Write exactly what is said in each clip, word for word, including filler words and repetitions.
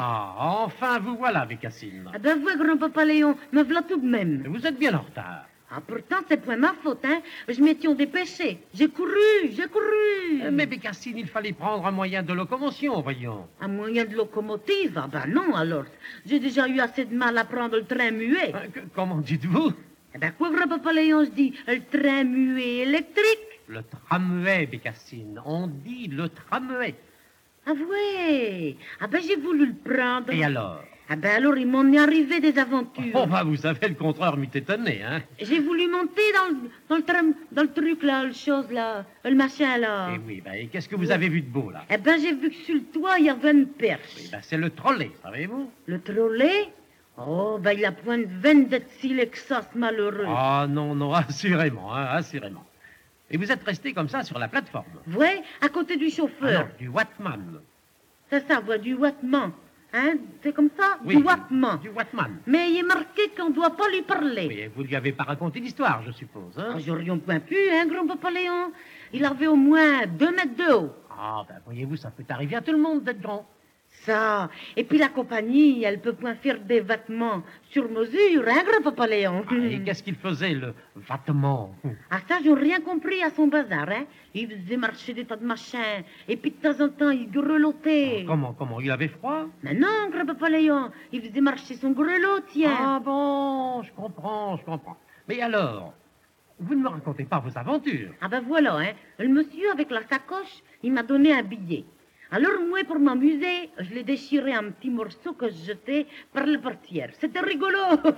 Ah, enfin, vous voilà, Bécassine. Ah ben, vous, grand-papa Léon, me voilà tout de même. Vous êtes bien en retard. Ah, pourtant, c'est point ma faute, hein. Je m'étais dépêché. J'ai couru, j'ai couru. Euh, Mais Bécassine, il fallait prendre un moyen de locomotion, voyons. Un moyen de locomotive? Ah ben non, alors. J'ai déjà eu assez de mal à prendre le train muet. Euh, que- comment dites-vous? Eh ben, quoi, grand-papa Léon, je dis, le train muet électrique? Le tramway, Bécassine. On dit le tramway. Ah ouais. Ah ben, j'ai voulu le prendre. Et alors? Ah ben, alors, il m'en est arrivé des aventures. Oh, bah, vous savez, le contraire m'eût étonné, hein. J'ai voulu monter dans le, dans le tram, dans le truc, là, le chose, là, le machin, là. Et oui, bah, et qu'est-ce que vous avez vu de beau, là? Eh ben, j'ai vu que sur le toit, il y avait une perche. Oui, bah, c'est le trolley, savez-vous? Le trolley? Oh, ben, il a point de veine d'être si laid que ça, ce malheureux. Ah, non, non, assurément, hein, assurément. Et vous êtes resté comme ça sur la plateforme? Ouais, à côté du Ah chauffeur. non, du Wattman. C'est ça, voix du Wattman. Hein, c'est comme ça? Oui, Du Wattman. Du Wattman. Mais il est marqué qu'on ne doit pas lui parler. Oui, et vous lui avez pas raconté l'histoire, je suppose, hein? Ah, j'aurais point pu, hein, grand-papa Léon. Il avait au moins deux mètres de haut. Ah, ben, voyez-vous, ça peut arriver à tout le monde d'être grand. Ça. Et puis la compagnie, elle peut point faire des vêtements sur mesure, hein, grand-papa Léon? Ah, et qu'est-ce qu'il faisait, le vêtement? Ah, ça, j'ai rien compris à son bazar, hein. Il faisait marcher des tas de machins. Et puis de temps en temps, il grelottait. Comment, comment? Il avait froid? Mais non, grand-papa Léon, il faisait marcher son grelot, tiens. Ah bon, je comprends, je comprends. Mais alors, vous ne me racontez pas vos aventures. Ah ben voilà, hein. Le monsieur avec la sacoche, il m'a donné un billet. Alors moi, pour m'amuser, je l'ai déchiré en petits morceaux que je jetais par la portière. C'était rigolo.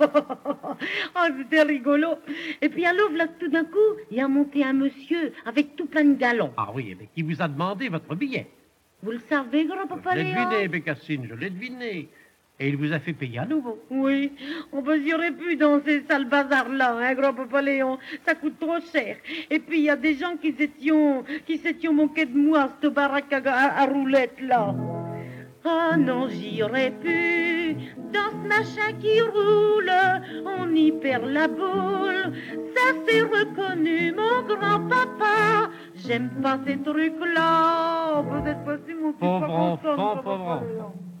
Oh, c'était rigolo. Et puis alors, là, tout d'un coup, il y a monté un monsieur avec tout plein de galons. Ah oui, mais qui vous a demandé votre billet? Vous le savez, grand-papa Je l'ai Léon? deviné, Bécassine, je l'ai deviné. Et il vous a fait payer à nouveau. Oui, on peut s'y aurait pu dans ces sales bazars-là, hein, grand-papa Léon. Ça coûte trop cher. Et puis, il y a des gens qui s'étions, qui s'étions moqués de moi, cette baraque à, à, à roulettes, là. Ah non, j'y aurais pu, dans ce machin qui roule, on y perd la boule. Ça, c'est reconnu, mon grand-papa. J'aime pas ces trucs-là. Peut-être pas si mon petit Pauvre pas enfant, content, pauvre grand-papa enfant. Léon.